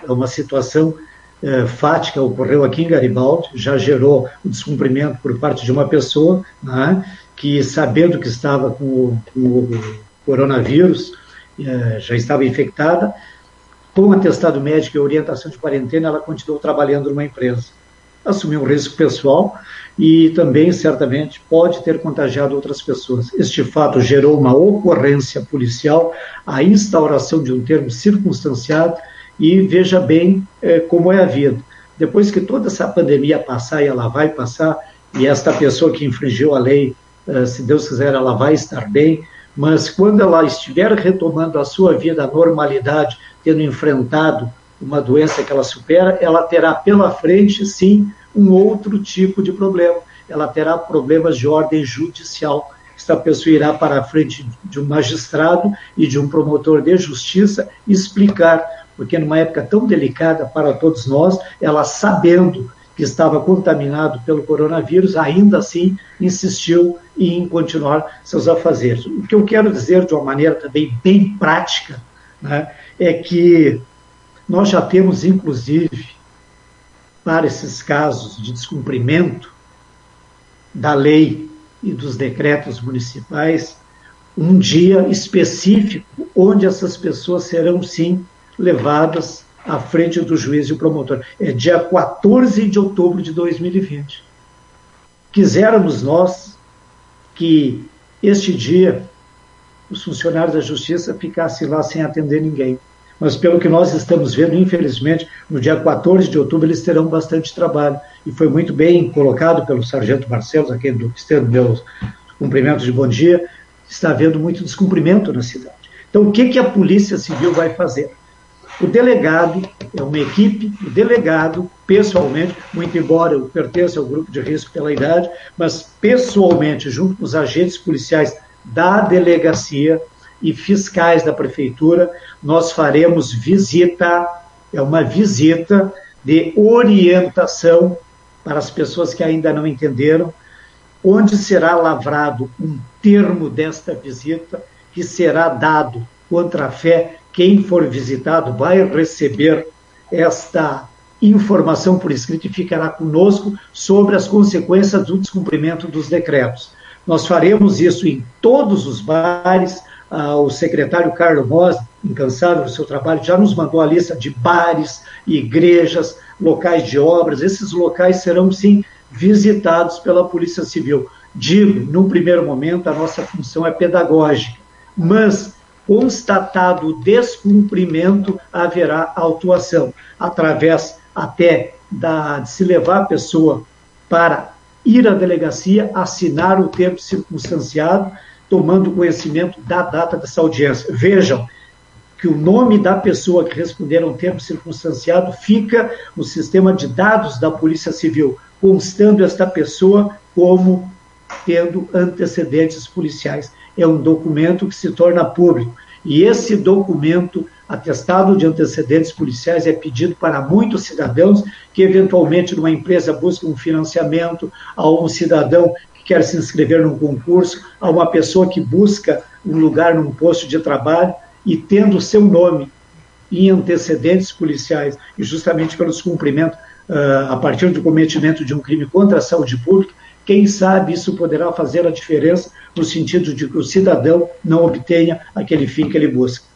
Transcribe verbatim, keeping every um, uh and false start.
a uma situação eh, fática, ocorreu aqui em Garibaldi, já gerou o descumprimento por parte de uma pessoa, né, que, sabendo que estava com o, com o coronavírus, eh, já estava infectada, com atestado médico e orientação de quarentena, ela continuou trabalhando numa empresa. Assumiu um risco pessoal e também, certamente, pode ter contagiado outras pessoas. Este fato gerou uma ocorrência policial, a instauração de um termo circunstanciado, e veja bem eh, como é a vida. Depois que toda essa pandemia passar, e ela vai passar, e esta pessoa que infringiu a lei, eh, se Deus quiser, ela vai estar bem, mas quando ela estiver retomando a sua vida, a normalidade, tendo enfrentado uma doença que ela supera, ela terá pela frente, sim, um outro tipo de problema. Ela terá problemas de ordem judicial. Esta pessoa irá para a frente de um magistrado e de um promotor de justiça explicar, porque numa época tão delicada para todos nós, ela, sabendo que estava contaminado pelo coronavírus, ainda assim insistiu em continuar seus afazeres. O que eu quero dizer de uma maneira também bem prática, né, é que nós já temos, inclusive, para esses casos de descumprimento da lei e dos decretos municipais, um dia específico onde essas pessoas serão, sim, levadas à frente do juiz e o promotor. É dia quatorze de outubro de dois mil e vinte. Quiséramos nós que este dia os funcionários da Justiça ficassem lá sem atender ninguém. Mas pelo que nós estamos vendo, infelizmente, no dia quatorze de outubro eles terão bastante trabalho. E foi muito bem colocado pelo Sargento Barcelos, a quem estendo meus cumprimentos de bom dia, está havendo muito descumprimento na cidade. Então, o que, que a Polícia Civil vai fazer? O delegado é uma equipe, o delegado, pessoalmente, muito embora eu pertença ao grupo de risco pela idade, mas pessoalmente, junto com os agentes policiais da delegacia e fiscais da prefeitura, nós faremos visita, é uma visita de orientação para as pessoas que ainda não entenderam, onde será lavrado um termo desta visita que será dado contra a fé. Quem for visitado vai receber esta informação por escrito e ficará conosco sobre as consequências do descumprimento dos decretos. Nós faremos isso em todos os bares. Ah, o secretário Carlos Mos, incansável do seu trabalho, já nos mandou a lista de bares, igrejas, locais de obras. Esses locais serão, sim, visitados pela Polícia Civil. Digo, num primeiro momento, a nossa função é pedagógica, mas, constatado o descumprimento, haverá autuação, através até da, de se levar a pessoa para ir à delegacia, assinar o termo circunstanciado, tomando conhecimento da data dessa audiência. Vejam que o nome da pessoa que responder a um termo circunstanciado fica no sistema de dados da Polícia Civil, constando esta pessoa como tendo antecedentes policiais. É um documento que se torna público. E esse documento, atestado de antecedentes policiais, é pedido para muitos cidadãos que, eventualmente, numa empresa buscam um financiamento, a um cidadão que quer se inscrever num concurso, a uma pessoa que busca um lugar num posto de trabalho e tendo seu nome em antecedentes policiais, e justamente pelo descumprimento, uh, a partir do cometimento de um crime contra a saúde pública, quem sabe isso poderá fazer a diferença no sentido de que o cidadão não obtenha aquele fim que ele busca.